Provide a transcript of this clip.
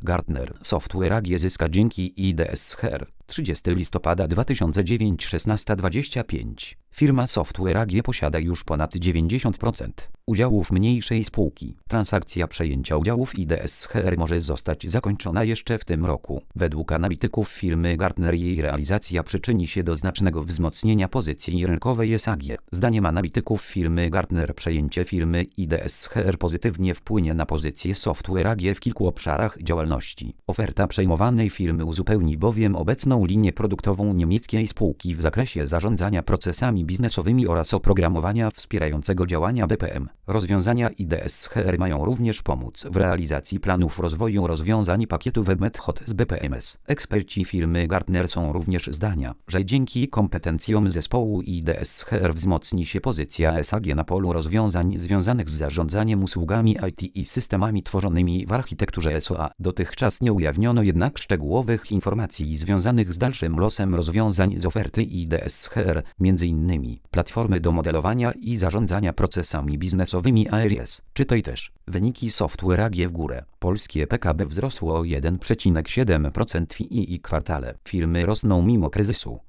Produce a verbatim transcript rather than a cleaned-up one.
Gartner Software A G zyska dzięki I D S H R. trzydziestego listopada dwa tysiące dziewięć szesnaście dwadzieścia pięć. Firma Software A G posiada już ponad dziewięćdziesiąt procent udziałów mniejszej spółki. Transakcja przejęcia udziałów I D S H R może zostać zakończona jeszcze w tym roku. Według analityków firmy Gartner jej realizacja przyczyni się do znacznego wzmocnienia pozycji rynkowej S A G. Zdaniem analityków firmy Gartner przejęcie firmy I D S H R pozytywnie wpłynie na pozycję Software A G w kilku obszarach działalności. Oferta przejmowanej firmy uzupełni bowiem obecną linię produktową niemieckiej spółki w zakresie zarządzania procesami biznesowymi oraz oprogramowania wspierającego działania B P M. Rozwiązania I D S H R mają również pomóc w realizacji planów rozwoju rozwiązań pakietu WebMethod z B P M S. Eksperci firmy Gartner są również zdania, że dzięki kompetencjom zespołu I D S H R wzmocni się pozycja S A G na polu rozwiązań związanych z zarządzaniem usługami I T i systemami tworzonymi w architekturze S O A. Dotychczas nie ujawniono jednak szczegółowych informacji związanych z dalszym losem rozwiązań z oferty I D S H R, między innymi platformy do modelowania i zarządzania procesami biznesowymi A R S. Czytaj też: wyniki Software A G w górę. Polskie P K B wzrosło o jeden przecinek siedem procent w I I kwartale. Firmy rosną mimo kryzysu.